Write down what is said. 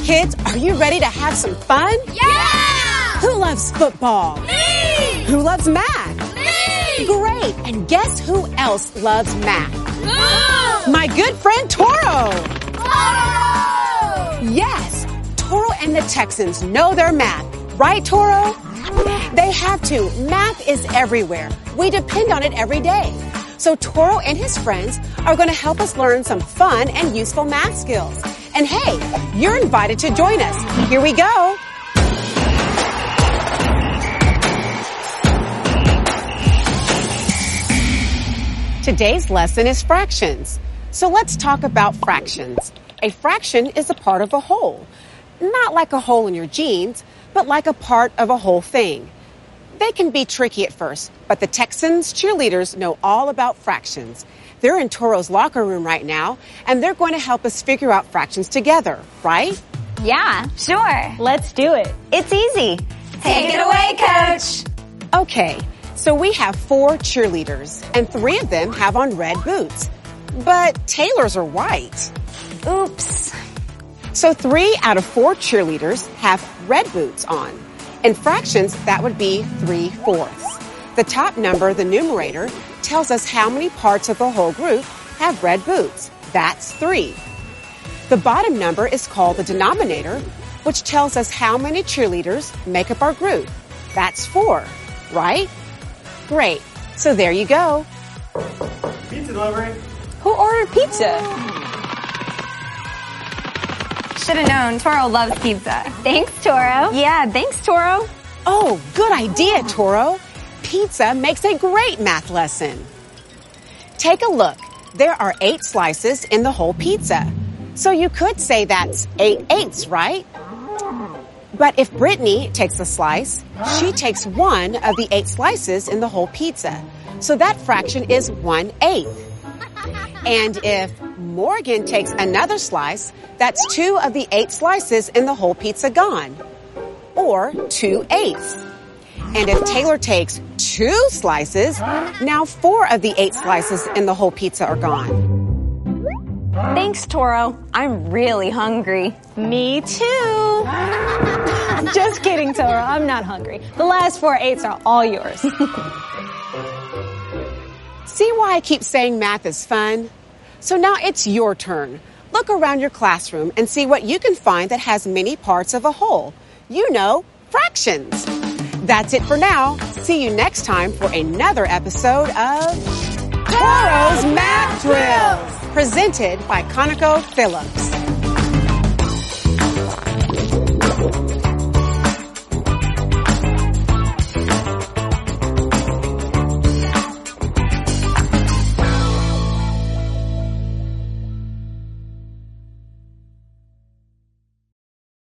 Kids, are you ready to have some fun? Yeah! Who loves football? Me! Who loves math? Me! Great! And guess who else loves math? Who? My good friend Toro! Toro! Yes! Toro and the Texans know their math. Right, Toro? They have to. Math is everywhere. We depend on it every day. So Toro and his friends are going to help us learn some fun and useful math skills. And hey, you're invited to join us. Here we go. Today's lesson is fractions. So let's talk about fractions. A fraction is a part of a whole. Not like a hole in your jeans, but like a part of a whole thing. They can be tricky at first, but the Texans cheerleaders know all about fractions. They're in Toro's locker room right now, and they're going to help us figure out fractions together, right? Yeah, sure. Let's do it. It's easy. Take it away, Coach. Okay, so we have 4 cheerleaders, and 3 of them have on red boots. But Taylor's are white. Oops. So 3 out of 4 cheerleaders have red boots on. In fractions, that would be 3/4. The top number, the numerator, tells us how many parts of the whole group have red boots. That's 3. The bottom number is called the denominator, which tells us how many cheerleaders make up our group. That's 4, right? Great. So there you go. Pizza delivery. Who ordered pizza? Should have known. Toro loves pizza. Thanks, Toro. Yeah, thanks, Toro. Oh, good idea, Toro. Pizza makes a great math lesson. Take a look. There are 8 slices in the whole pizza. So you could say that's 8/8, right? But if Brittany takes a slice, she takes 1 of the 8 slices in the whole pizza. So that fraction is 1/8. And if Morgan takes another slice, that's 2 of the 8 slices in the whole pizza gone. Or 2/8. And if Taylor takes 2 slices, now 4 of the 8 slices in the whole pizza are gone. Thanks, Toro. I'm really hungry. Me too. Just kidding, Toro. I'm not hungry. The last 4 8s are all yours. See why I keep saying math is fun? So now it's your turn. Look around your classroom and see what you can find that has many parts of a whole. You know, fractions. That's it for now. See you next time for another episode of Toro's Math Drills, presented by ConocoPhillips.